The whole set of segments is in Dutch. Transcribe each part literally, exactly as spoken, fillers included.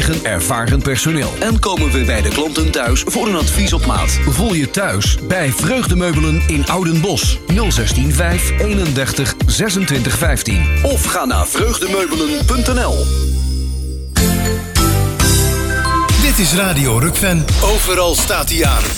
eigen ervaren personeel. En komen we bij de klanten thuis voor een advies op maat. Voel je thuis bij Vreugdemeubelen in Oudenbosch. nul zestien vijf eenendertig zesentwintig vijftien. Of ga naar vreugdemeubelen punt n l. Dit is Radio Rukven. Overal staat hij aan.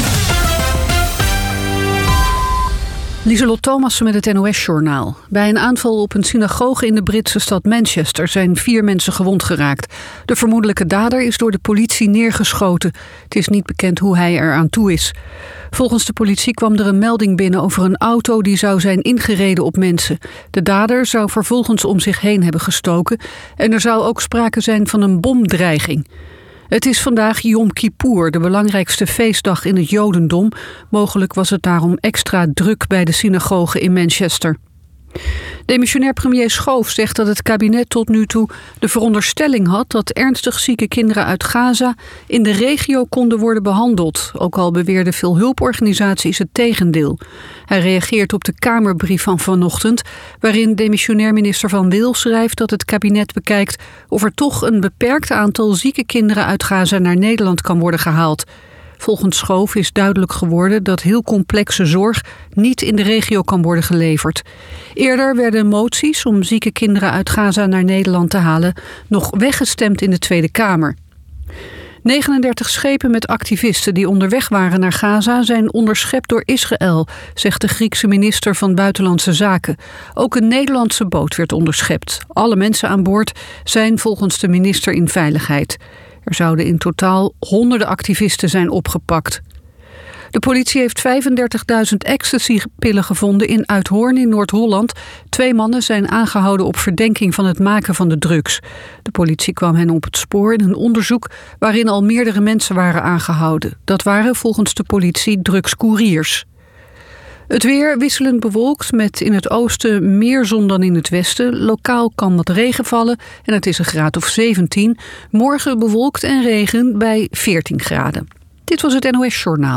Lieselot Thomassen met het N O S-journaal. Bij een aanval op een synagoge in de Britse stad Manchester zijn vier mensen gewond geraakt. De vermoedelijke dader is door de politie neergeschoten. Het is niet bekend hoe hij eraan toe is. Volgens de politie kwam er een melding binnen over een auto die zou zijn ingereden op mensen. De dader zou vervolgens om zich heen hebben gestoken en er zou ook sprake zijn van een bomdreiging. Het is vandaag Yom Kippur, de belangrijkste feestdag in het Jodendom. Mogelijk was het daarom extra druk bij de synagoge in Manchester. Demissionair premier Schoof zegt dat het kabinet tot nu toe de veronderstelling had dat ernstig zieke kinderen uit Gaza in de regio konden worden behandeld. Ook al beweerden veel hulporganisaties het tegendeel. Hij reageert op de Kamerbrief van vanochtend, waarin demissionair minister Van Wil schrijft dat het kabinet bekijkt of er toch een beperkt aantal zieke kinderen uit Gaza naar Nederland kan worden gehaald. Volgens Schoof is duidelijk geworden dat heel complexe zorg niet in de regio kan worden geleverd. Eerder werden moties om zieke kinderen uit Gaza naar Nederland te halen nog weggestemd in de Tweede Kamer. negenendertig schepen met activisten die onderweg waren naar Gaza zijn onderschept door Israël, zegt de Griekse minister van Buitenlandse Zaken. Ook een Nederlandse boot werd onderschept. Alle mensen aan boord zijn volgens de minister in veiligheid. Er zouden in totaal honderden activisten zijn opgepakt. De politie heeft vijfendertigduizend ecstasy-pillen gevonden in Uithoorn in Noord-Holland. Twee mannen zijn aangehouden op verdenking van het maken van de drugs. De politie kwam hen op het spoor in een onderzoek waarin al meerdere mensen waren aangehouden. Dat waren volgens de politie drugscouriers. Het weer wisselend bewolkt met in het oosten meer zon dan in het westen. Lokaal kan wat regen vallen en het is een graad of zeventien. Morgen bewolkt en regen bij veertien graden. Dit was het N O S-journaal.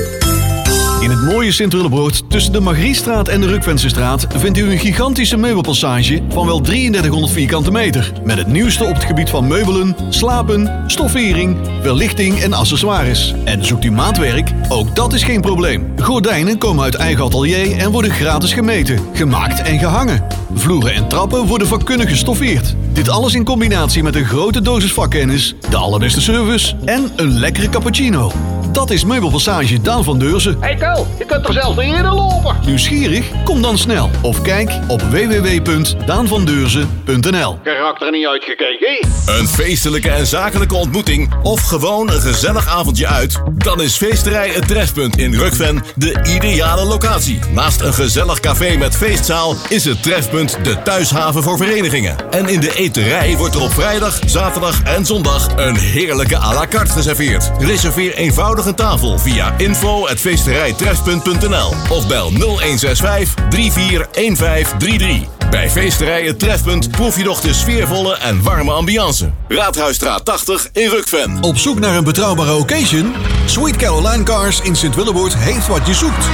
In het mooie Sint-Willebroord tussen de Margriestraat en de Rukvensestraat vindt u een gigantische meubelpassage van wel drieëndertighonderd vierkante meter. Met het nieuwste op het gebied van meubelen, slapen, stoffering, verlichting en accessoires. En zoekt u maatwerk? Ook dat is geen probleem. Gordijnen komen uit eigen atelier en worden gratis gemeten, gemaakt en gehangen. Vloeren en trappen worden vakkundig gestoffeerd. Dit alles in combinatie met een grote dosis vakkennis, de allerbeste service en een lekkere cappuccino. Dat is Meubelpassage Daan van Deurzen. Hey Kel, je kunt er zelfs niet eerder lopen. Nieuwsgierig? Kom dan snel. Of kijk op w w w punt daan van deurzen punt n l. Karakter niet uitgekeken. Een feestelijke en zakelijke ontmoeting of gewoon een gezellig avondje uit? Dan is Feesterij Het Trefpunt in Rukven de ideale locatie. Naast een gezellig café met feestzaal is het Trefpunt de thuishaven voor verenigingen. En in de eterij wordt er op vrijdag, zaterdag en zondag een heerlijke à la carte geserveerd. Reserveer eenvoudig een tafel via info at feesterijtrefpunt punt n l of bel nul een zes vijf drie vier een vijf drie drie. Bij Feesterij Het Trefpunt proef je nog de sfeervolle en warme ambiance. Raadhuisstraat tachtig in Rukven. Op zoek naar een betrouwbare occasion? Sweet Caroline Cars in Sint-Willebroord heeft wat je zoekt.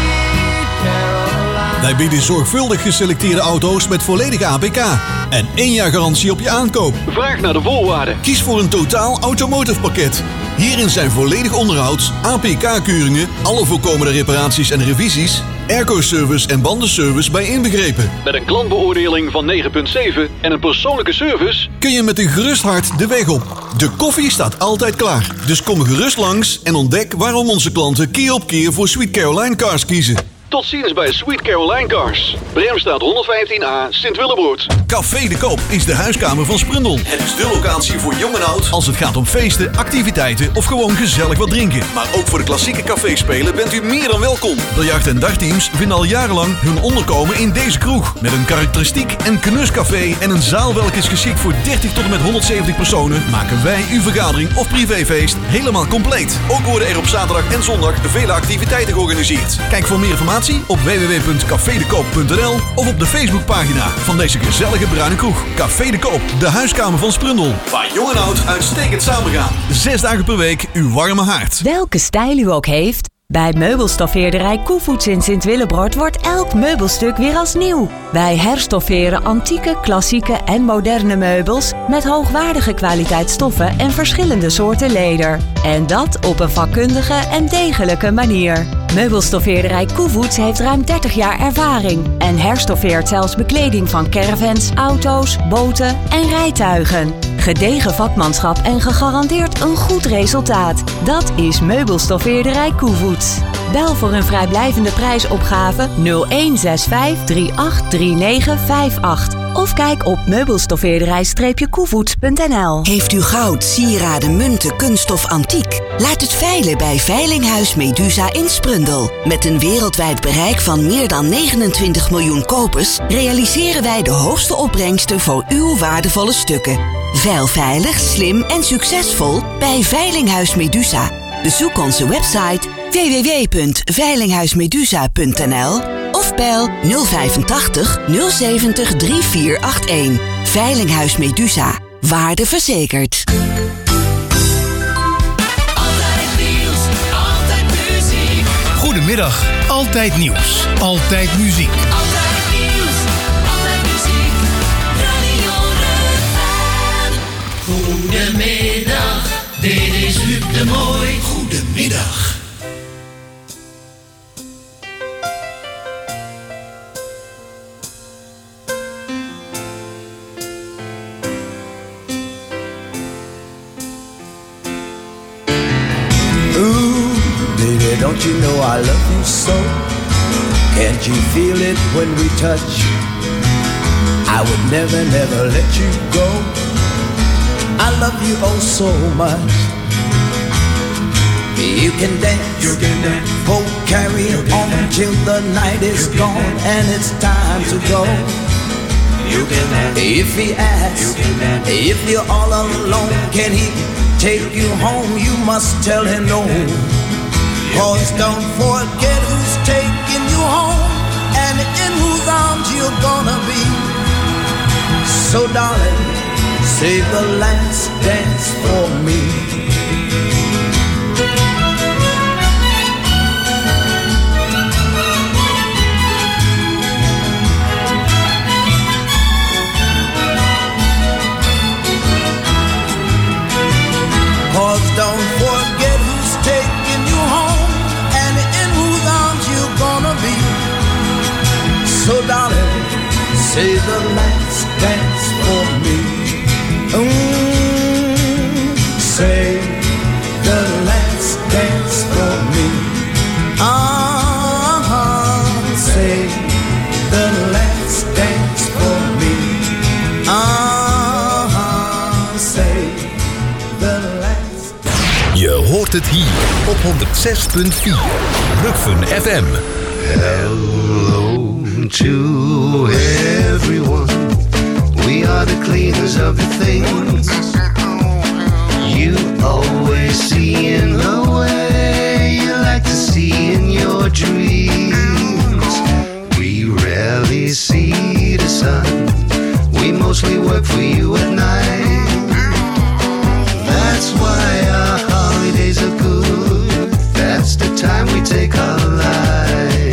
Wij bieden zorgvuldig geselecteerde auto's met volledige A P K en één jaar garantie op je aankoop. Vraag naar de voorwaarden. Kies voor een totaal automotive pakket. Hierin zijn volledig onderhoud, A P K-keuringen, alle voorkomende reparaties en revisies, airco-service en bandenservice bij inbegrepen. Met een klantbeoordeling van negen komma zeven en een persoonlijke service kun je met een gerust hart de weg op. De koffie staat altijd klaar. Dus kom gerust langs en ontdek waarom onze klanten keer op keer voor Sweet Caroline Cars kiezen. Tot ziens bij Sweet Caroline Cars. Bremstraat honderdvijftien A, Sint-Willebroord. Café de Koop is de huiskamer van Sprundel. Het is de locatie voor jong en oud als het gaat om feesten, activiteiten of gewoon gezellig wat drinken. Maar ook voor de klassieke caféspelen bent u meer dan welkom. De jacht- en dagteams vinden al jarenlang hun onderkomen in deze kroeg. Met een karakteristiek en knuscafé en een zaal welke is geschikt voor dertig tot en met honderdzeventig personen, maken wij uw vergadering of privéfeest helemaal compleet. Ook worden er op zaterdag en zondag vele activiteiten georganiseerd. Kijk voor meer informatie op w w w punt café de koop punt n l of op de Facebookpagina van deze gezellige bruine kroeg. Café de Koop, de huiskamer van Sprundel. Waar jong en oud uitstekend samengaan. Zes dagen per week uw warme haard. Welke stijl u ook heeft, Bij meubelstoffeerderij Koevoets in Sint-Willebrord wordt elk meubelstuk weer als nieuw. Wij herstofferen antieke, klassieke en moderne meubels met hoogwaardige kwaliteit stoffen en verschillende soorten leder. En dat op een vakkundige en degelijke manier. Meubelstoffeerderij Koevoets heeft ruim dertig jaar ervaring en herstoffeert zelfs bekleding van caravans, auto's, boten en rijtuigen. Gedegen vakmanschap en gegarandeerd een goed resultaat. Dat is Meubelstoffeerderij Koevoets. Bel voor een vrijblijvende prijsopgave nul een zes vijf drie acht drie negen vijf acht of kijk op meubelstoffeerderij koevoets punt n l. Heeft u goud, sieraden, munten, kunst of antiek? Laat het veilen bij Veilinghuis Medusa in Sprundel. Met een wereldwijd bereik van meer dan negenentwintig miljoen kopers realiseren wij de hoogste opbrengsten voor uw waardevolle stukken. Veil veilig, slim en succesvol bij Veilinghuis Medusa. Bezoek onze website w w w punt veilinghuismedusa punt n l of bel nul vijfentachtig nul zeventig drie vier acht een. Veilinghuis Medusa. Waarde verzekerd. Altijd nieuws, altijd muziek. Goedemiddag, altijd nieuws, altijd muziek. Altijd nieuws, altijd muziek. Radio Ruggen. Goedemiddag, dit is Huub de Mooi. Goedemiddag. Don't you know I love you so? Can't you feel it when we touch? I would never, never let you go. I love you oh so much. You can dance, you can dance. Oh, carry on till the night is gone and it's time to go. You can dance. If he asks, you can dance. If you're all alone, can he take you home? You must tell him no. Cause don't forget who's taking you home and in whose arms you're gonna be. So darling, save the last dance for me. Cause don't forget who's taking you home and in whose arms you're gonna be. So darling, say the last dance for me. Mm, say the last dance for me. Uh-huh, say the last dance for me. Uh-huh, say the last. Je hoort het hier op honderd zes punt vier Ruggen F M. Hello to everyone. We are the cleaners of the things you always see in the way you like to see in your dreams. We rarely see the sun. We mostly work for you at night. That's why our holidays are good. That's the time we take our light.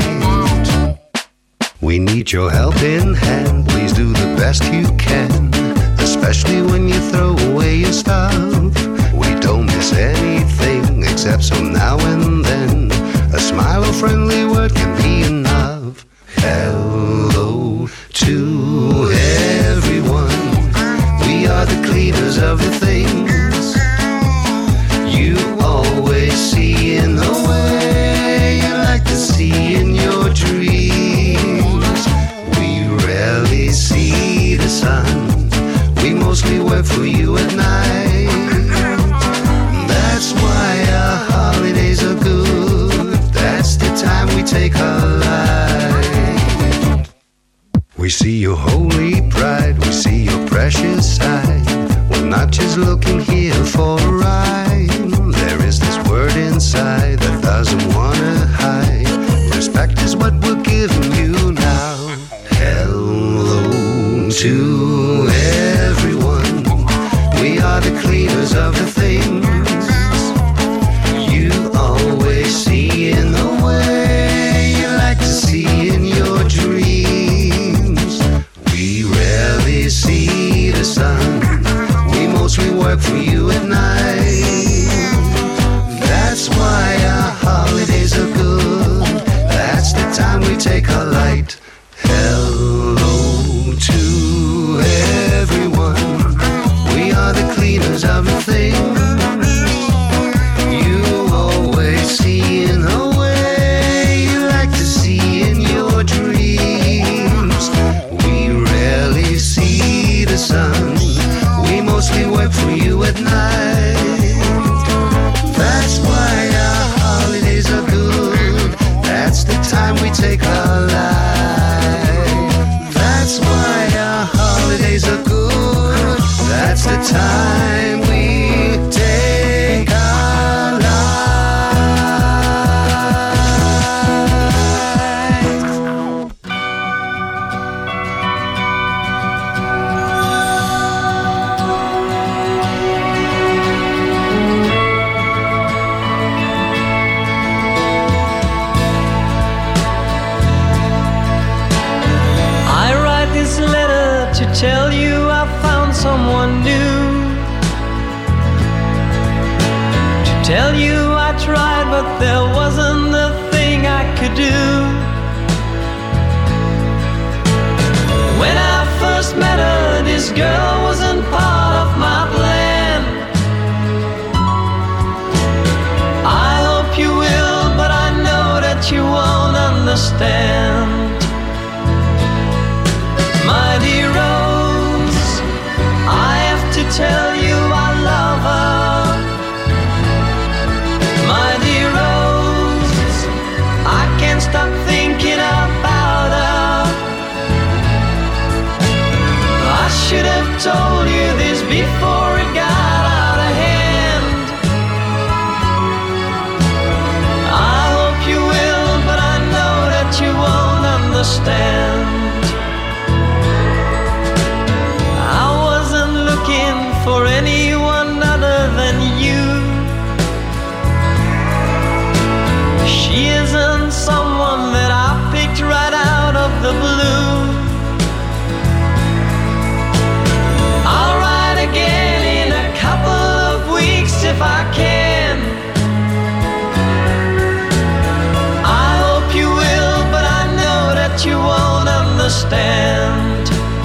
We need your helping hand. Please do the best you can, especially when you throw away your stuff. We don't miss anything except some now and then. A smile or friendly word can be enough. Hello to everyone. We are the cleaners of the things you always see in the way you like to see in your dreams. We rarely see the sun. We mostly work for you at night. That's why our holidays are good. That's the time we take our life. We see your holy pride. We see your precious side. We're not just looking here for a ride. There is this word inside that doesn't wanna hide. Respect is what we're giving you now. Hello to everyone. We are the cleaners of the things you always see in the Tell you I tried, but there wasn't a thing I could do. When I first met her, this girl wasn't part of my plan. I hope you will, but I know that you won't understand. My dear Rose, I have to tell you I love her. My dear Rose, I can't stop thinking about her. I should have told you this before it got out of hand. I hope you will, but I know that you won't understand. I wasn't looking for anyone other than you. She isn't someone that I picked right out of the blue. I'll write again in a couple of weeks if I can. I hope you will, but I know that you won't understand.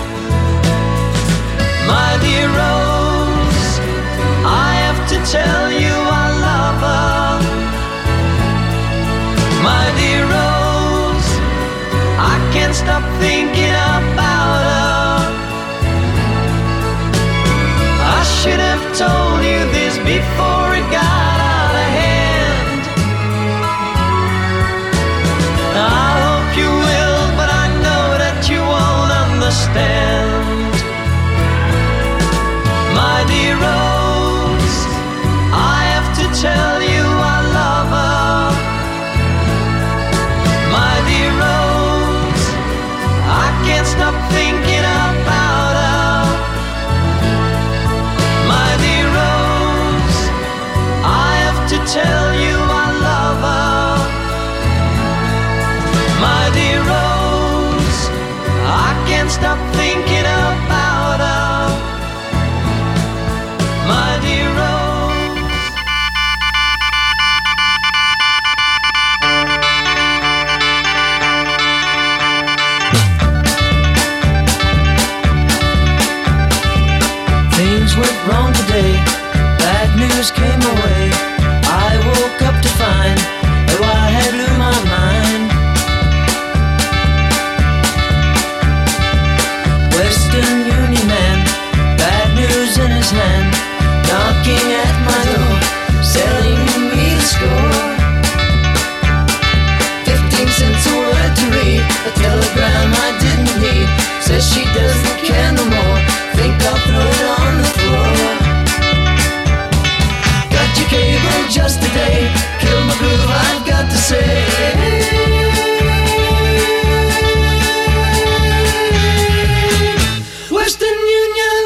My dear Rose, I have to tell you I love her. My dear Rose, I can't stop thinking about her. I should have told you this before it got out of hand. I hope you will, but I know that you won't understand. My dear Rose, I have to tell you I love her. My dear Rose, I can't stop thinking about her. My dear Rose, I have to tell you I love her. My dear Rose, I can't stop thinking about her. My dear Rose. Things went wrong today. Bad news came my way. I woke up to find that I had blew my mind. Western Union man, bad news in his hand, knocking at my door, selling me the score. Fifteen cents a word to read, a telegram I didn't need. Says she doesn't care no more, think I'll throw it on the floor. Got your cable just today, kill my groove, I've got to say. Western Union.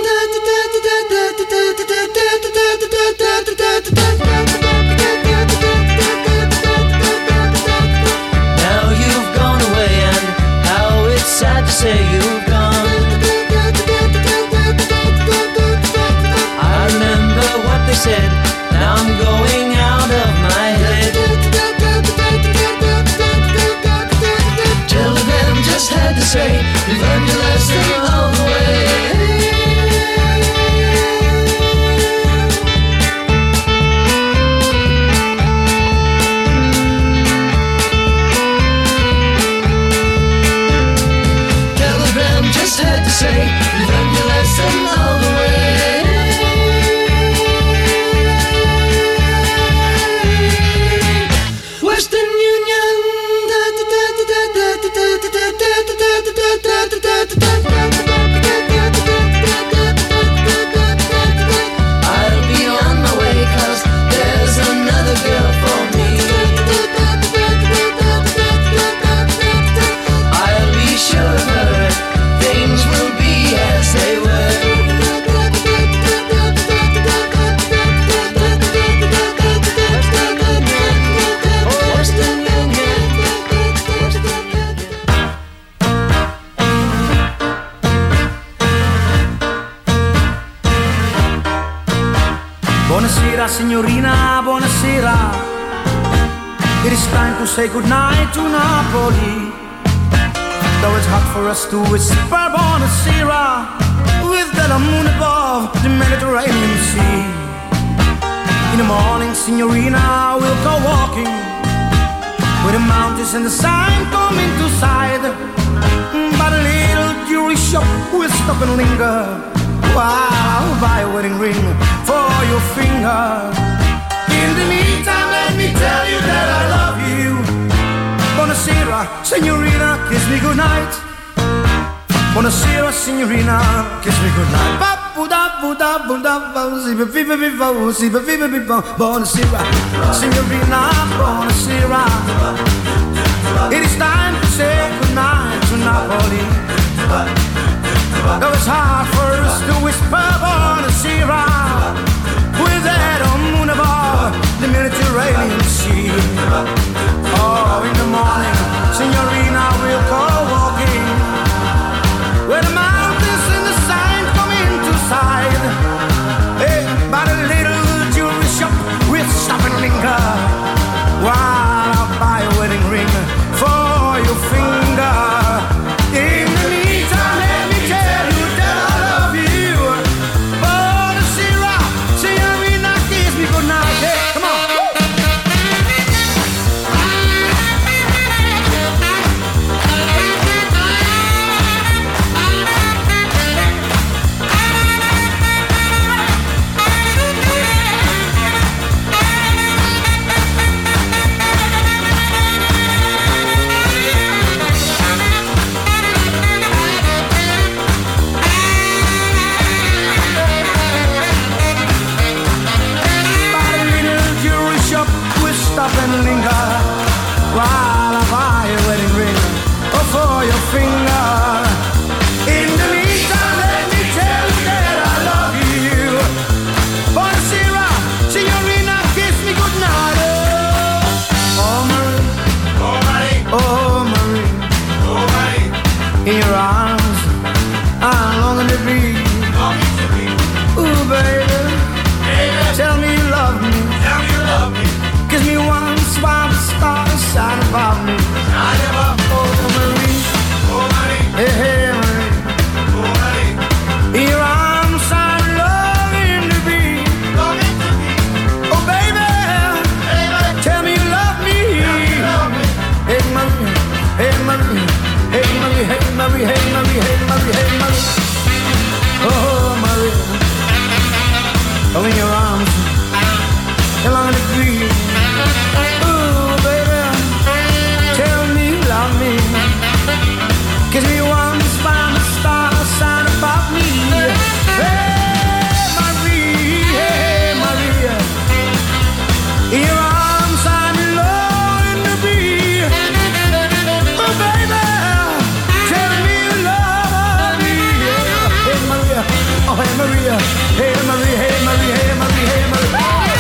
Now you've gone away, and how it's sad to say you've gone. I remember what they said, now I'm going out of my head. Telegram just had to say, you've learned your lesson all the way. Telegram just had to say, you've learned your lesson all the way. Western Union. I'll be on my way, 'cause there's another girl for me. I'll be sure of her, things will be Buonasera signorina, buonasera. It is time to say goodnight to Napoli. Though it's hot for us to whisper buonasera, with the moon above the Mediterranean Sea. In the morning, signorina, we'll go walking, where the mountains and the sun come into sight. By the little jewelry shop, we'll stop and linger, while I'll buy a wedding ring for your finger. In the meantime, let me tell you that I love you. Buonasera, signorina, kiss me goodnight. Buonasera, signorina, kiss me goodnight. Buonasera, signorina, buonasera. It is time to say goodnight to Napoli. Though it's hard for us to whisper buonasera, with that moon above the Mediterranean Sea. Oh, in the morning, signorina, we'll go walking, where the mountains and the sun come into sight. Hey, by the little jewelry shop, we'll stop and linger, while I'll buy a wedding ring for your finger. In the meantime, let me tell you that I love you. Buonasera, signorina, kiss me goodnight. Hey, come on. Stop and linger, while I buy a wedding ring for your finger. In the meantime, let me tell you that I love you. Buonasera, signorina, kiss me goodnight. Oh, Marie, oh, Marie, oh, Marie, oh, Marie. In your arms, I'm longing to be. Ooh, baby, baby, tell me you love me. Tell me you love me. Kiss me once while the stars shine above me. Shine above me. Oh, Marie. Oh, Marie. Hey, hey, Marie. Oh, Marie. In your arms I'm longing to be. Longing to be. Oh, baby. Baby. Tell me you love me. Tell me you love me. Hey, Marie. Hey, Marie. Hey, Marie. Hey, Marie. Hey, Marie. Hey, Marie. Hey, Marie. Oh, Marie. Oh, in your arms I'm longing to be. Kiss me once by the stars shine above me. Hey, Marie, hey, Maria. In your arms I'm longing to be. Oh, baby, tell me you love me. Hey, Maria, oh, hey, Maria. Hey, Marie, hey, Marie, hey, Marie, hey, Marie.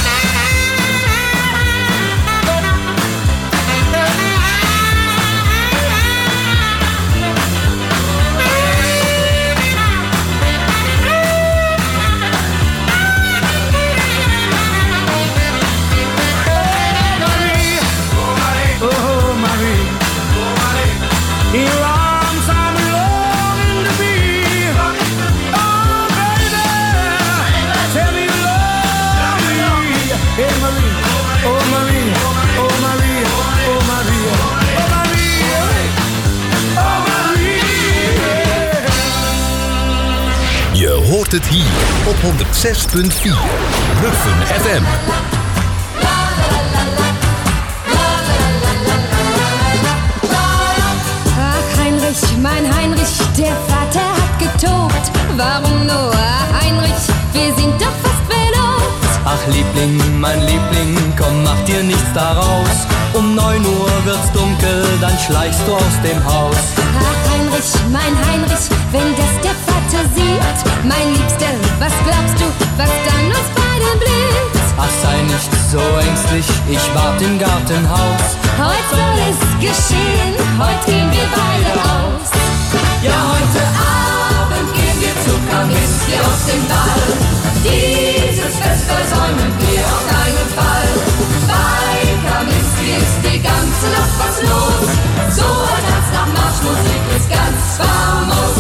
In your arms I'm longing to be. Oh, baby, tell me you love me. Hey, Marie, oh, Marie, oh, Marie, oh, Marie, oh, Marie, oh, Marie. Je hoort het hier op honderd zes punt vier. Rugven F M. Mein Heinrich, der Vater hat getobt. Warum nur, Heinrich? Wir sind doch fast verlobt. Ach Liebling, mein Liebling, komm, mach dir nichts daraus. Um neun Uhr wird's dunkel, dann schleichst du aus dem Haus. Ach Heinrich, mein Heinrich, wenn das der Vater sieht. Mein Liebster, was glaubst du, was dann uns beiden blüht? Ach sei nicht so ängstlich, ich wart im Gartenhaus. Heute soll es geschehen, heute gehen wir beide aus. Ja, heute Abend gehen wir zu Kaminski auf den Ball. Dieses Fest versäumen wir auf keinen Fall. Bei Kaminski ist die ganze Nacht was los. So ein Tanz nach Marschmusik ist ganz famos.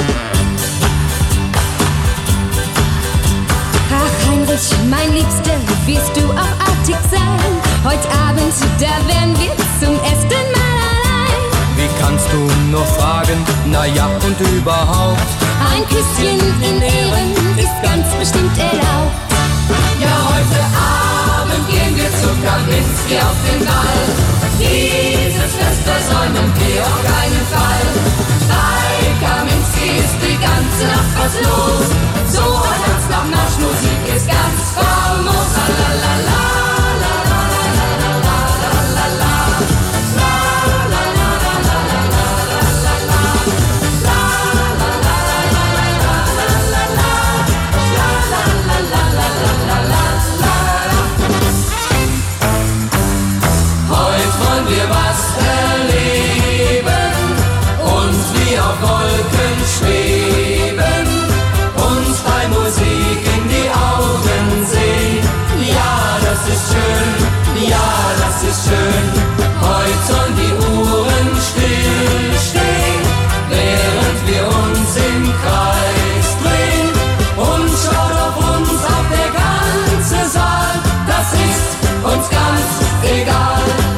Ach Heinrich, mein Liebster, wirst du auch artig sein? Heute Abend, da wären wir zum ersten Mal allein. Wie kannst du nur fragen, na ja und überhaupt? Ein Küsschen in Ehren ist ganz bestimmt erlaubt. Ja, heute Abend gehen wir zu Kaminski auf den Ball. Dieses Fest versäumen wir auf keinen Fall. Bei Kaminski ist die ganze Nacht was los. So ein Tanz nach Marschmusik ist ganz famos. La la la la. Wir was erleben und wie auf Wolken schweben, uns bei Musik in die Augen sehen. Ja, das ist schön, ja, das ist schön. Heute sollen die Uhren stillstehen, während wir uns im Kreis drehen. Und schaut auf uns auf der ganze Saal, das ist uns ganz egal.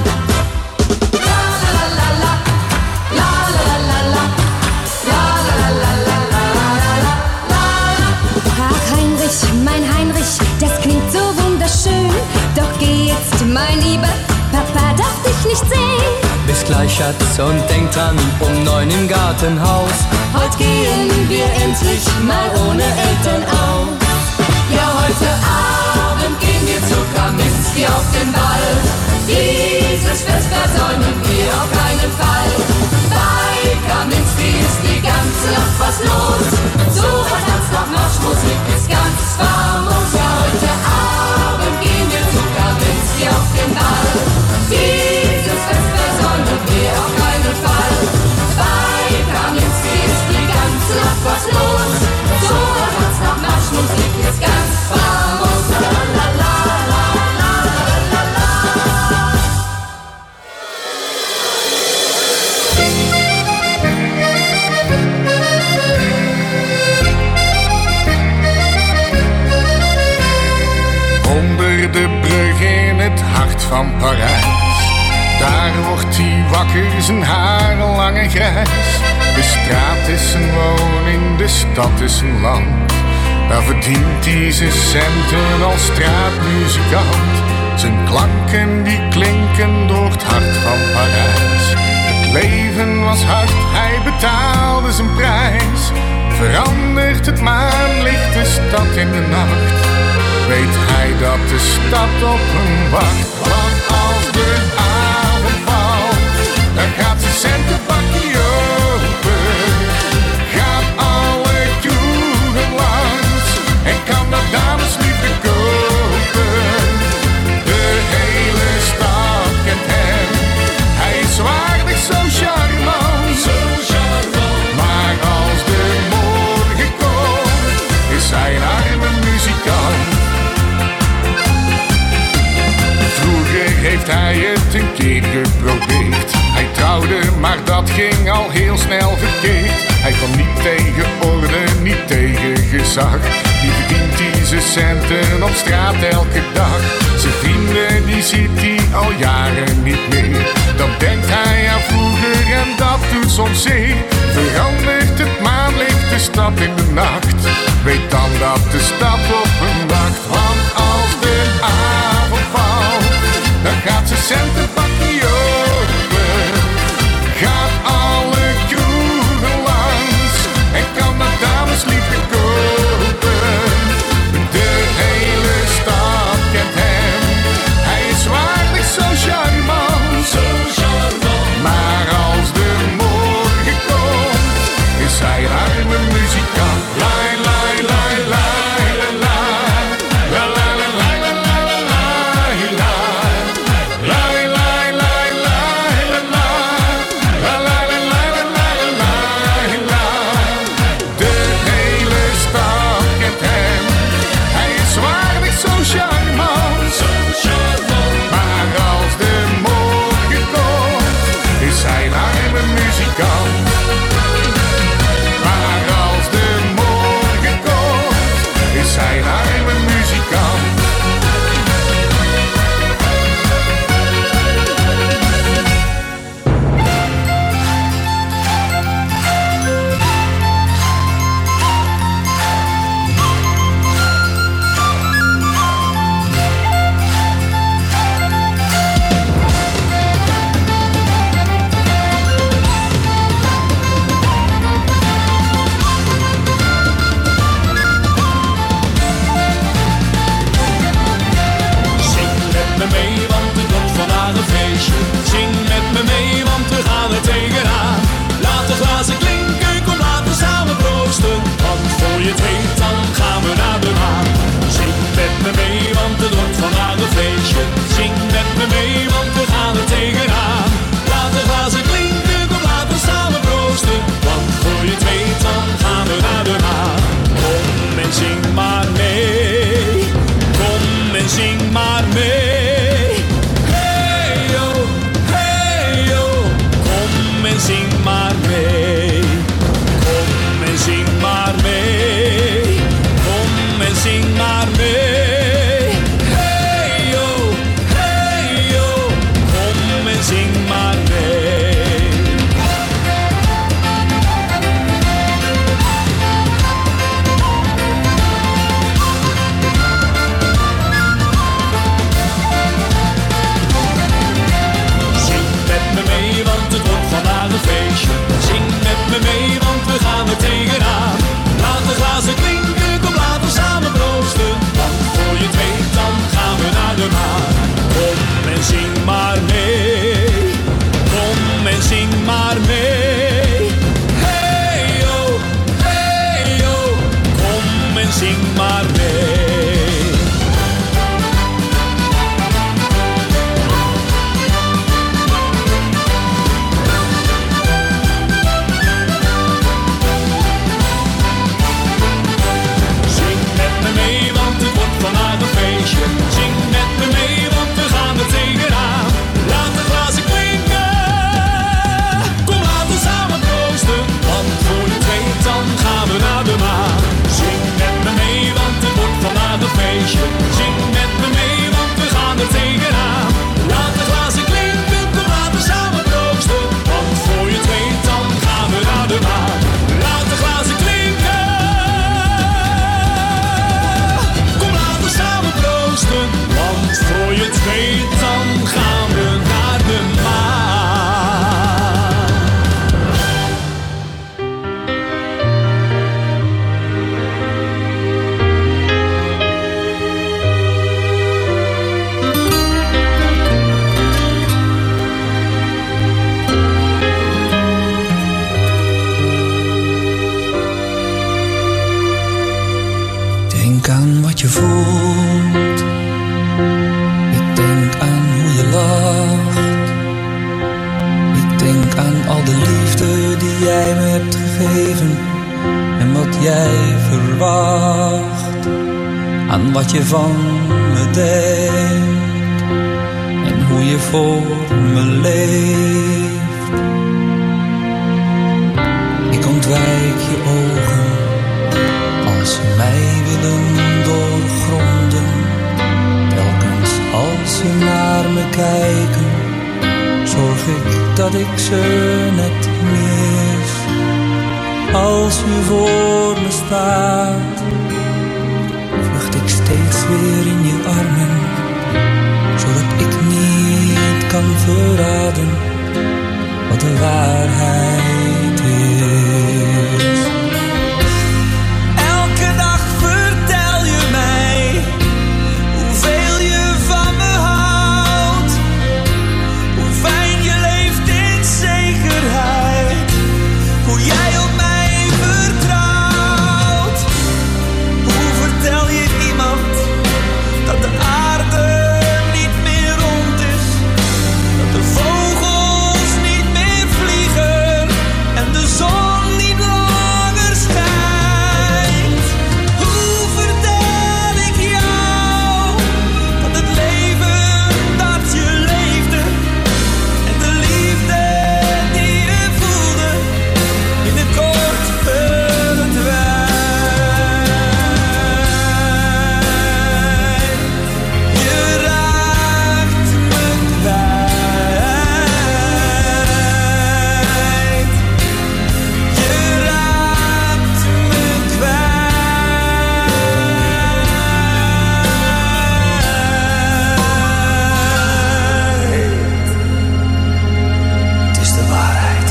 Mein Heinrich, das klingt so wunderschön. Doch geh jetzt, mein Lieber, Papa darf dich nicht sehen. Bis gleich, Schatz, und denk dran, um neun im Gartenhaus. Heute gehen wir endlich mal ohne Eltern aus. Ja, heute Abend gehen wir zu Kaminski auf den Ball. Dieses Fest versäumen wir auf keinen Fall. Bei Kaminski ist die ganze Nacht was los. So ein Tanz nach Marschmusik ist ganz famos. Ja, heute Abend gehen wir zu Kaminski auf den Ball. Dieses Fest versäumen wir auf keinen Fall. Bei Kaminski ist die ganze Nacht was los. So ein Tanz nach Marschmusik ist ganz famos. La la la la la la la. Onder de brug in het hart van Parijs, daar wordt hij wakker, zijn haren lang en grijs. De straat is een woning, de stad is een land. Daar verdient hij zijn centen als straatmuzikant. Zijn klanken die klinken door het hart van Parijs. Het leven was hard, hij betaalde zijn prijs. Verandert het maanlicht de stad in de nacht, weet hij dat de stad op hem wacht. Want als de avond valt, dan gaat zijn centenbakje open. Gaan alle kroegen langs en kan dat damesliefde kopen. De hele stad kent hem, hij is waardig zo charmant. Zo charmant. Maar als de morgen komt, is hij een arme muzikant. Vroeger heeft hij het een keer geprobeerd. Hij trouwde, maar dat ging al heel snel verkeerd. Hij kwam niet tegen orde, niet tegen gezag. Die verdient hij zijn centen op straat elke dag. Zijn vrienden die ziet hij al jaren niet meer. Dan denkt hij aan vroeger en dat doet soms zeer. Verandert het maanlicht de stad in de nacht, weet dan dat de stad op hem wacht. Want als de avond valt, dan gaat zijn centenbakje open. Gaat alle kroegen langs en kan dat damesliefde kopen. De hele stad kent hem, hij is waardig zo charmant. Zo charmant. Maar als de morgen komt, is hij een arme muzikant. Lai, lai, lai, lai, lai, lai, lai, lai, lai, lai, lai, lai, lai, lai. al de liefde die jij me hebt gegeven en wat jij verwacht, aan wat je van me denkt en hoe je voor me leeft. Ik ontwijk je ogen als ze mij willen doorgronden. Telkens als ze naar me kijken, zorg ik dat ik ze net mis. Als je voor me staat, vlucht ik steeds weer in je armen, zodat ik niet kan verraden wat de waarheid is. Elke dag vertel je mij hoeveel je van me houdt, hoe fijn je leeft in zekerheid, hoe jij op mij vertrouwt. Hoe vertel je iemand dat de aarde niet meer rond is, dat de vogels niet meer vliegen en de zon niet langer schijnt? Hoe vertel ik jou dat het leven dat je leefde en de liefde die je voelde binnenkort verdwijnt? Je raakt me kwijt. Je raakt me kwijt. Het is de waarheid.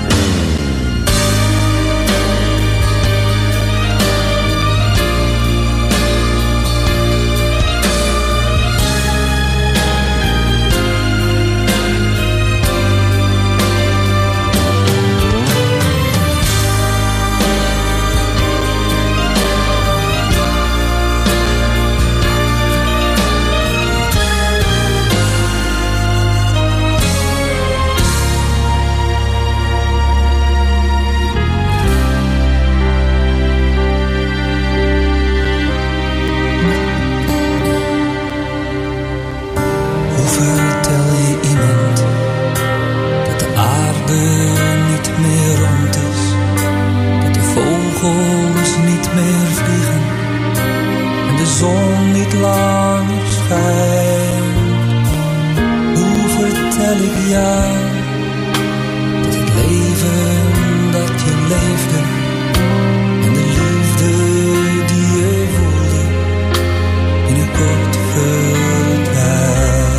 Hoe vertel je iemand dat de aarde niet meer rond is, dat de vogels niet meer vliegen en de zon niet langer schijnt? Hoe vertel ik jou dat het leven dat je leefde en de liefde die je voelde binnenkort verdwijnt?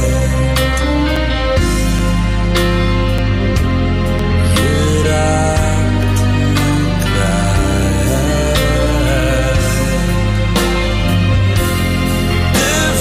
Je raakt me kwijt. De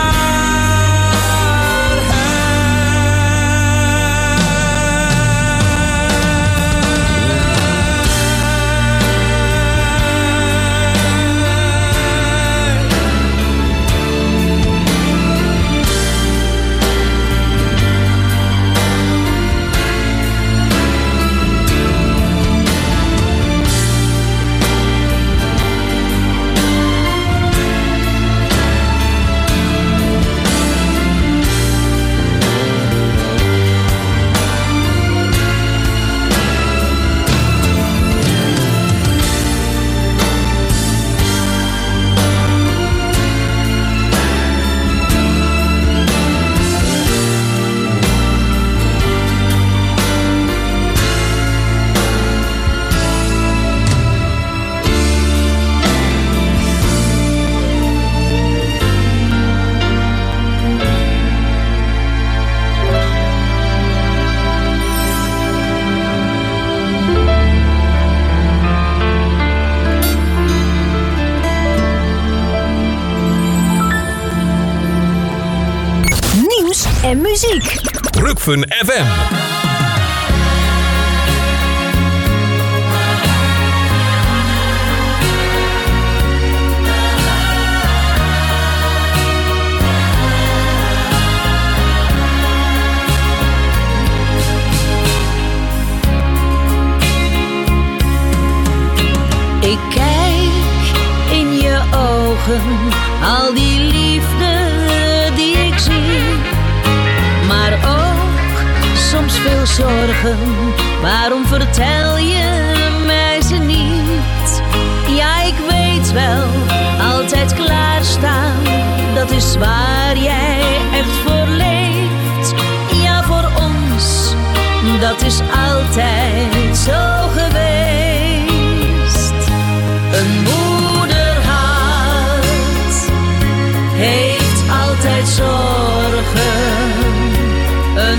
en muziek. Rukven F M. ogen, al die liefde die ik zie. Maar ook soms veel zorgen, waarom vertel je mij ze niet? Ja, ik weet wel, altijd klaarstaan, dat is waar jij echt voor leeft. Ja, voor ons, dat is altijd zo geweest. Een moederhart heeft altijd zorgen. Een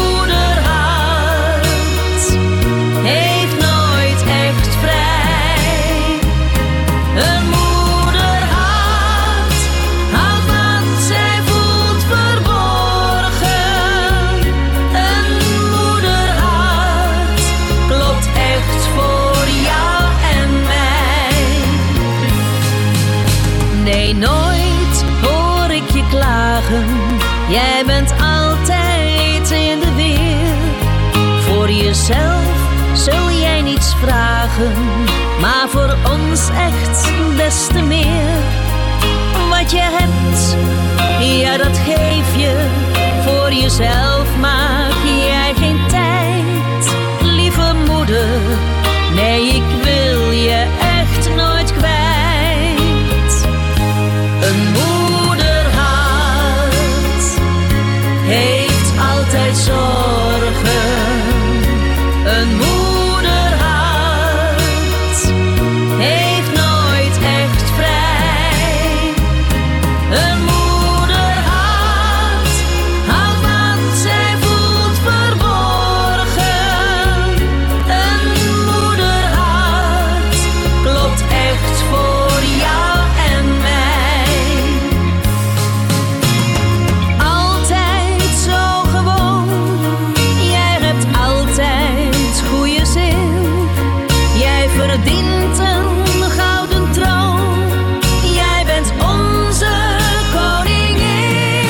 moederhart heeft nooit echt vrij. Een moederhart houdt wat zij voelt verborgen. Een moederhart klopt echt voor jou en mij. Nee, nooit hoor ik je klagen. Jij bent altijd in de weer. Voor jezelf zul jij niets vragen, maar voor ons echt des te meer. Wat je hebt, ja, dat geef je. Voor jezelf maak jij geen tijd. Lieve moeder, nee, ik wil je echt nooit kwijt. Een moederhart heeft altijd zorgen. Een moederhart heeft nooit echt vrij. Een moederhart houdt wat zij voelt verborgen. Een moederhart klopt echt voor jou en mij. Altijd zo gewoon, jij hebt altijd goede zin. Jij verdient een gouden troon. Jij bent onze koningin.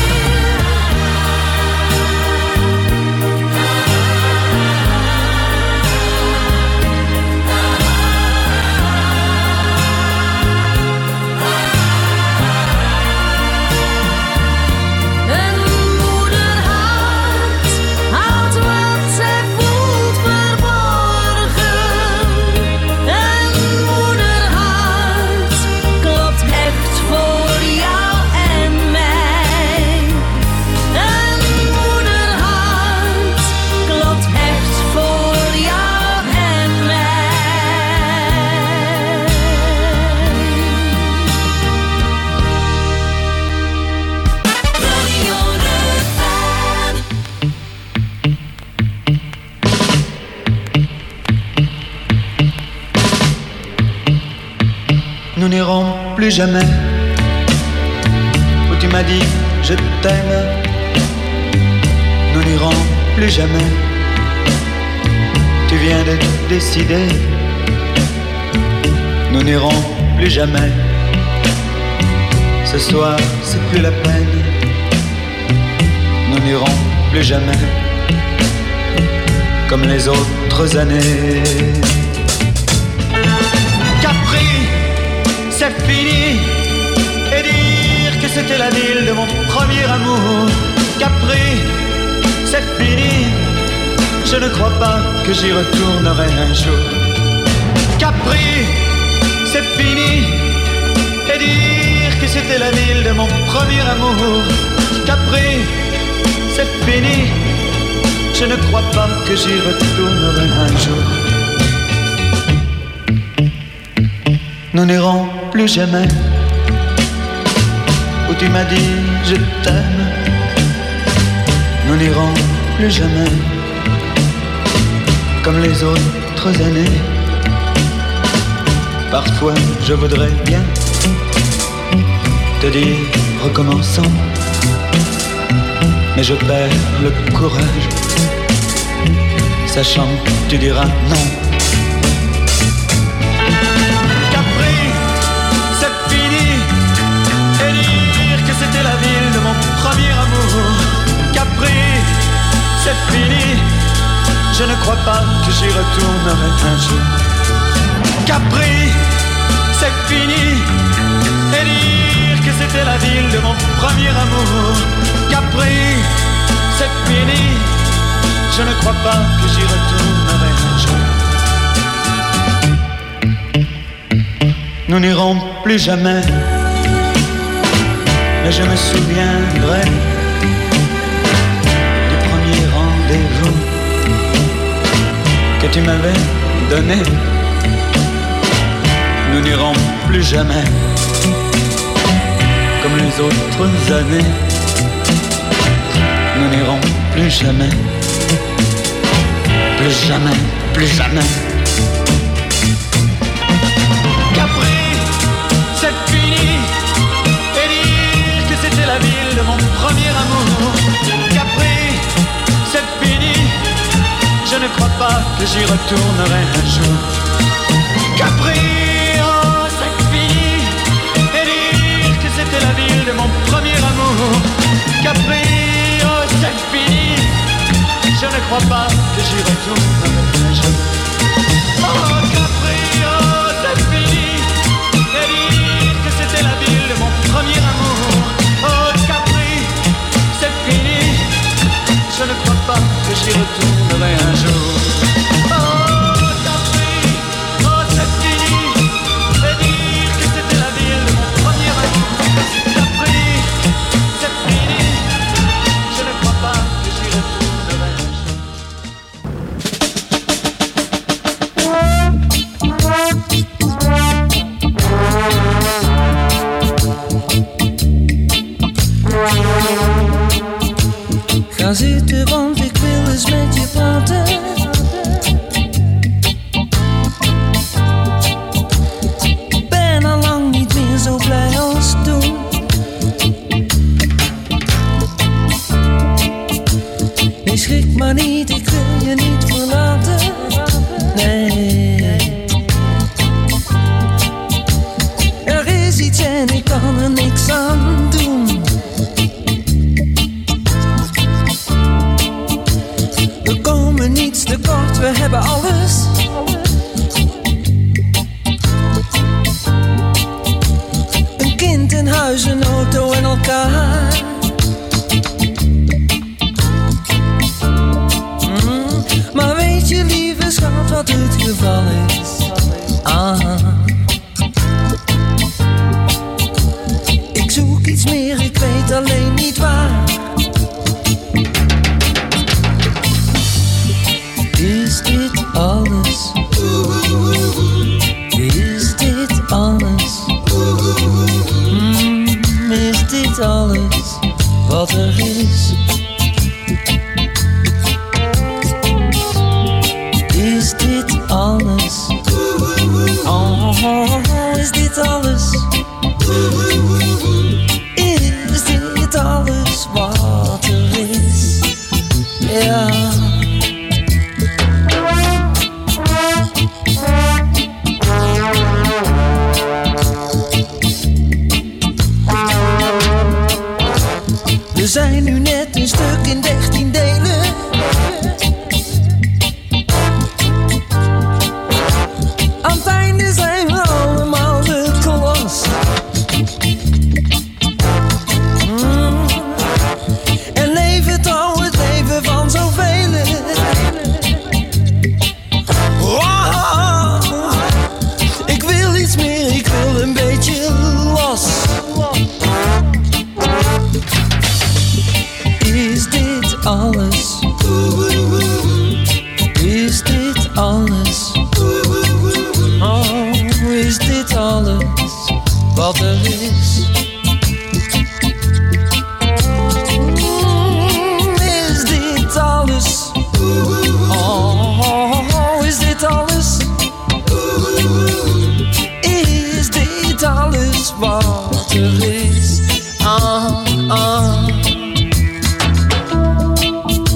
Een moederhart houdt wat zij voelt verborgen. Een moederhart klopt echt voor jou en mij. Een moederhart klopt echt voor jou en Nous n'irons plus jamais où tu m'as dit je t'aime. Nous n'irons plus jamais. Tu viens de décider. Nous n'irons plus jamais. Ce soir c'est plus la peine. Nous n'irons plus jamais comme les autres années. Capri, c'est fini. Et dire que c'était la ville de mon premier amour. Capri, c'est fini. Je ne crois pas que j'y retournerai un jour. Capri, c'est fini. Et dire que c'était la ville de mon premier amour. Capri, c'est fini. Je ne crois pas que j'y retournerai un jour. Nous n'irons plus jamais où tu m'as dit je t'aime. Nous n'irons plus jamais comme les autres années. Parfois je voudrais bien te dire recommençons, mais je perds le courage, sachant que tu diras non. Capri, c'est fini. Et dire que c'était la ville de mon premier amour. Capri, c'est fini. Je ne crois pas que j'y retournerai un jour. Capri, c'est fini. Et dire c'était la ville de mon premier amour. Capri, c'est fini. Je ne crois pas que j'y retournerai un jour. Nous n'irons plus jamais, mais je me souviendrai du premier rendez-vous que tu m'avais donné. Nous n'irons plus jamais comme les autres années. Nous n'irons plus jamais, plus jamais, plus jamais. Capri, c'est fini. Et dire que c'était la ville de mon premier amour. Capri, c'est fini. Je ne crois pas que j'y retournerai un jour. Capri, oh, c'est fini. Et dire que c'était la ville de mon premier amour. Capri, oh, c'est fini. Je ne crois pas que j'y retournerai un jour. Oh, Capri, oh, c'est fini. Et dire que c'était la ville de mon premier amour. Oh, Capri, c'est fini. Je ne crois pas que j'y retournerai un jour. Oh, Capri, oh, c'est fini. Et dire que c'était la ville de mon premier amour. Capri, c'est fini. Je ne crois pas que j'y retournerai un jour. Ga zitten, want ik wil eens met je praten. Ik ben al lang niet meer zo blij als toen. Nee, schrik maar niet, ik wil je niet verlaten. Nee. Er is iets en ik kan er niks aan doen. We komen niets tekort, we hebben alles. Een kind, een huis, een auto en elkaar. Mm, maar weet je, lieve schat, wat het geval is? Ah. Ik zoek iets meer, ik weet alleen niet waar. Is dit alles? Is dit alles? Mm, is dit alles wat er is? Is dit alles? Oh, is dit alles? Is dit alles wat er is? Ja. We zijn nu net een stuk in dertien delen. Aan het einde zijn we allemaal het klas. Mm. En leven trouw het leven van zoveel. Wow. Ik wil iets meer, ik wil een beetje los. Is dit alles? Is dit alles? Oh, is dit alles wat er is? Mm, is dit alles? Oh, is dit alles? Is dit alles wat er is? Ah, ah.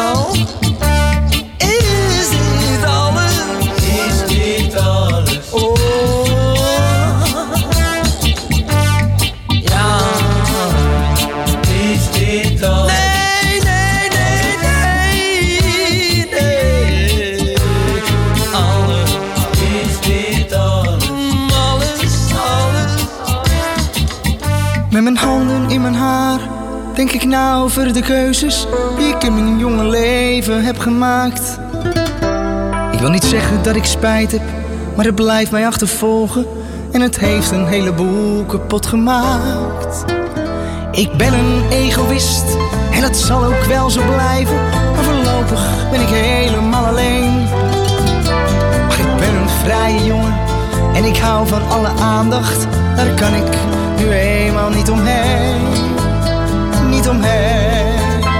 nou? Is dit alles? Is dit alles? Oh. Ja. Is dit alles? Nee, nee, nee, nee, nee. Alles. Is dit alles? Alles, alles. Met mijn handen in mijn haar denk ik na over de keuzes die ik in mijn jonge leven heb gemaakt. Ik wil niet zeggen dat ik spijt heb, maar het blijft mij achtervolgen en het heeft een heleboel kapot gemaakt. Ik ben een egoïst en dat zal ook wel zo blijven, maar voorlopig ben ik helemaal alleen. Maar ik ben een vrije jongen en ik hou van alle aandacht, daar kan ik nu eenmaal niet omheen. Niet omheen.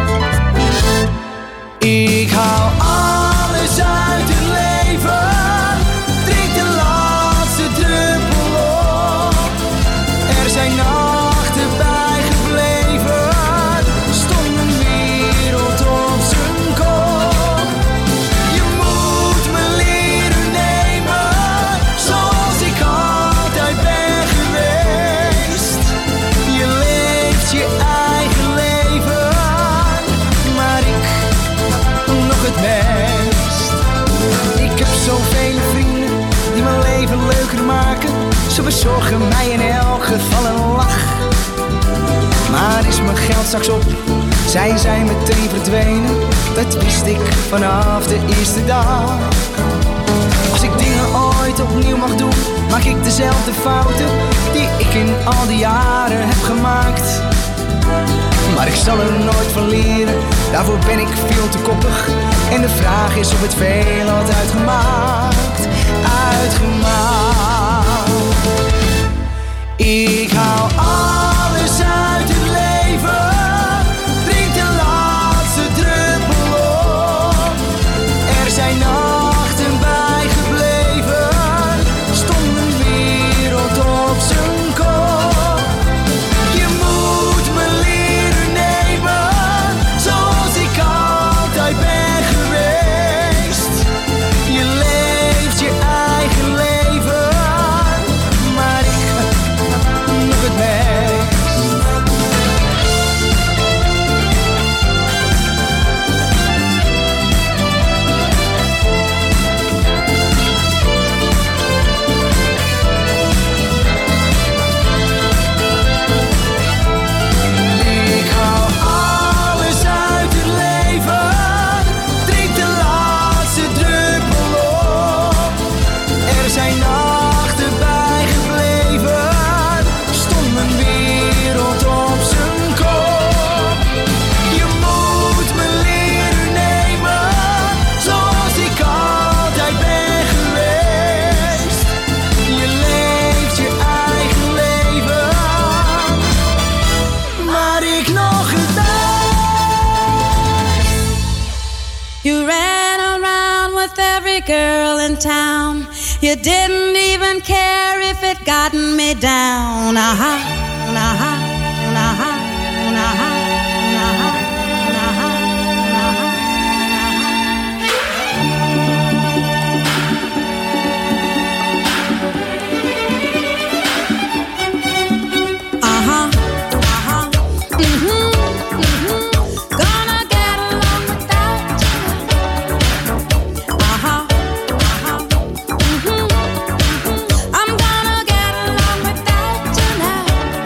Ik hou alles uit het leven, drink de laatste druppel op. Er zijn nachten bijgebleven, stond een wereld op zijn kop. Je moet me leren nemen, zoals ik altijd ben geweest. Je leeft je eigen leven, maar ik nog het meest. Ik heb zoveel vrienden die mijn leven leuker maken. Ze bezorgen mij in elk geval een lach. Maar is mijn geld straks op, zijn zij meteen verdwenen. Dat wist ik vanaf de eerste dag. Als ik dingen ooit opnieuw mag doen, maak ik dezelfde fouten die ik in al die jaren heb gemaakt. Maar ik zal er nooit van leren, daarvoor ben ik veel te koppig. En de vraag is of het veel had uitgemaakt, uitgemaakt. Ik hou alles uit het leven, drink de laatste druppel op. Er zijn nachten bijgebleven, stond een wereld op zijn kop. Je moet me leren nemen, zoals ik altijd ben geweest. Je leeft je eigen leven, maar ik nog het meest. Ik hou alles uit het leven, drink de laatste druppel op. Er zijn nachten bijgebleven, stond mijn wereld op zijn kop. Je moet me leren nemen, zoals ik altijd ben geweest. Je leeft je eigen leven, maar ik nog het meest. You ran around with every girl in town. You didn't even care if it gotten me down. Aha, aha, aha, aha, aha, aha, aha, mhm, mhm. Gonna get along without you. Aha, aha, mhm, mhm. I'm gonna get along without you now.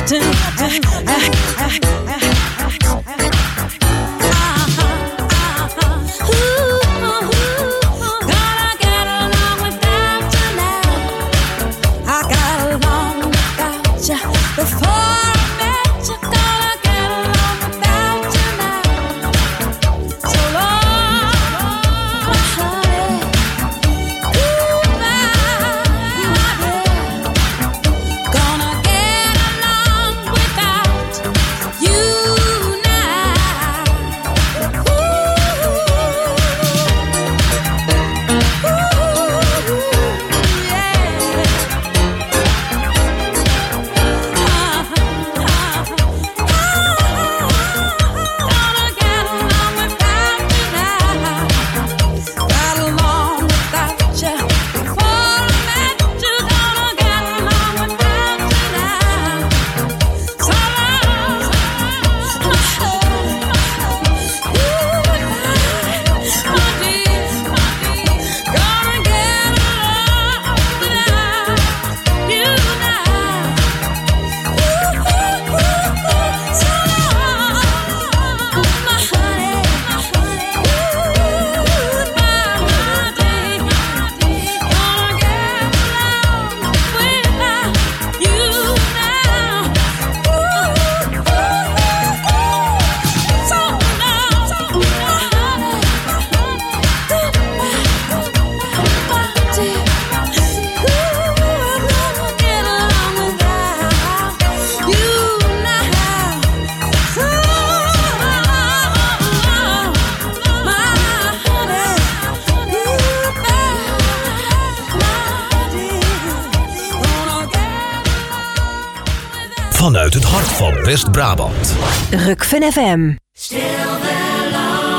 Vanuit het hart van West-Brabant. Rukven F M. Stil wel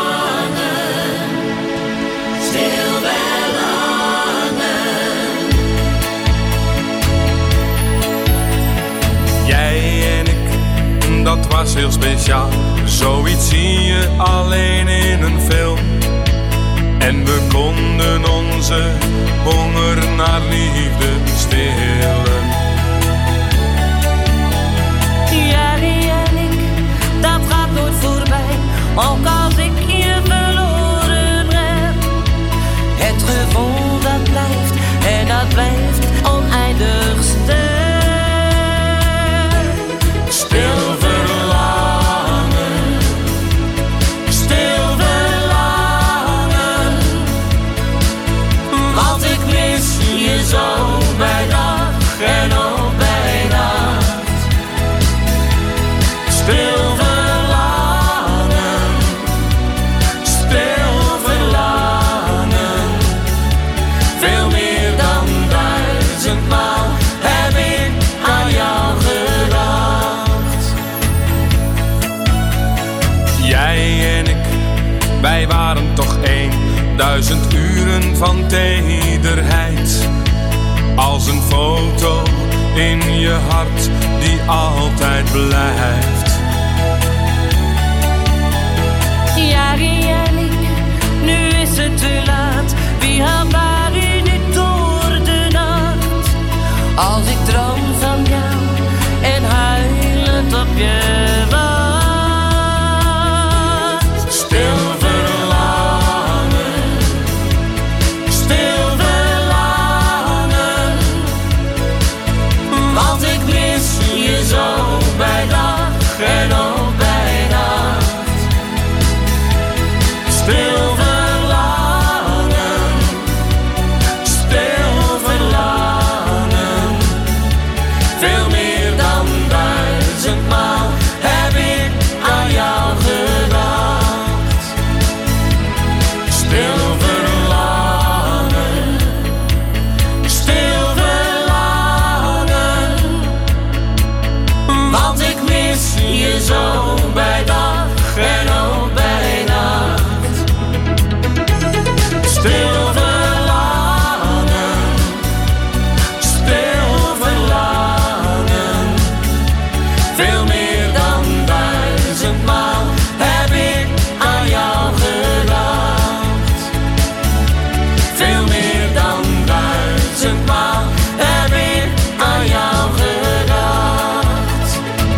langer, stil wel langer. Jij en ik, dat was heel speciaal. Zoiets zie je alleen in een film. En we konden onze honger naar liefde stillen. Jij en ik, dat gaat nooit voorbij. Ook als ik je verloren heb. Het gevoel dat blijft en dat blijft oneindig sterk. Stil verlangen, stil verlangen. Want ik mis je zo bij dag en ook bij nacht. Stil verlangen, stil verlangen. Veel meer dan duizendmaal heb ik aan jou gedacht. Jij en ik, wij waren toch één. Duizend uren van tederheid. Als een foto in je hart die altijd blijft. Jij en ik, nu is het te laat. Wie haalt daar u niet door de nacht? Als ik droom van jou en huilend op je wacht. Stil verlangen, stil verlangen. Want ik mis je zo bij dag en ook bij nacht. Stil verlangen, stil verlangen. Veel meer dan duizendmaal heb ik aan jou gedacht. Stil verlangen, stil verlangen. Want ik mis je zo bij dag en ook bij nacht. Stil verlangen, stil verlangen. Veel meer dan duizendmaal heb ik aan jou gedacht. Veel meer dan duizendmaal heb ik aan jou gedacht.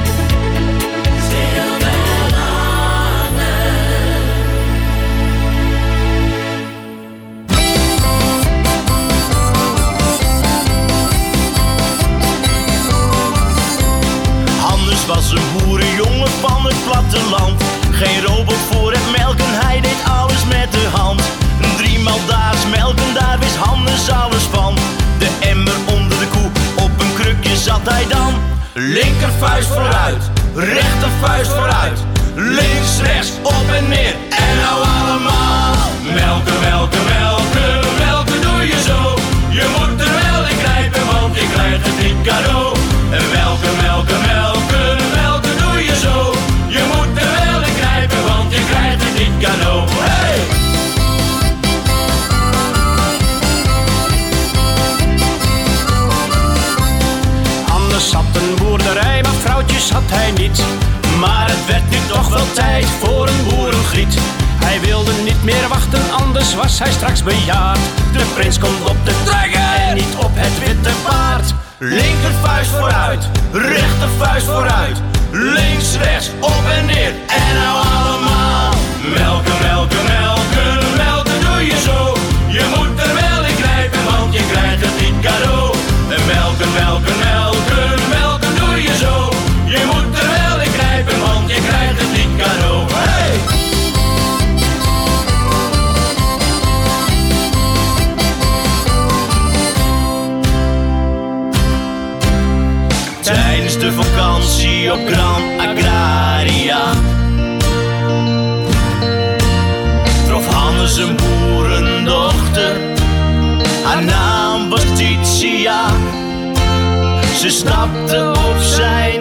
Geen robot voor het melken, hij deed alles met de hand. Driemaal daags melken, daar wist Hannes alles van. De emmer onder de koe, op een krukje zat hij dan. Linkervuist vooruit, rechtervuist vooruit. Links, rechts, op en neer, en nou allemaal. Melken, melken, melken, melken doe je zo. Je moet er wel in grijpen, want je krijgt het niet cadeau. Melken, melken, melken, melken doe je zo. Je moet er wel in grijpen, want je krijgt het niet cadeau. Hey! Anders zat een boerderij, maar vrouwtjes had hij niet. Maar het werd nu toch wel tijd voor een boerengriet. Hij wilde niet meer wachten, anders was hij straks bejaard. De prins komt op de trekker en niet op het witte paard. Linkervuist vooruit, rechtervuist vooruit. Links, rechts, op en neer, en nou allemaal. Melken, melken, melken, melken doe je zo. Je moet er wel in grijpen, want je krijgt het niet cadeau. Melken, melken, melken, melken doe je zo. Je moet er wel in grijpen, want je krijgt het niet cadeau. Hey! Tijdens de vakantie op Gran Agraria trof Hannes een boerendochter. Haar naam was Titia. Ze stapte op zijn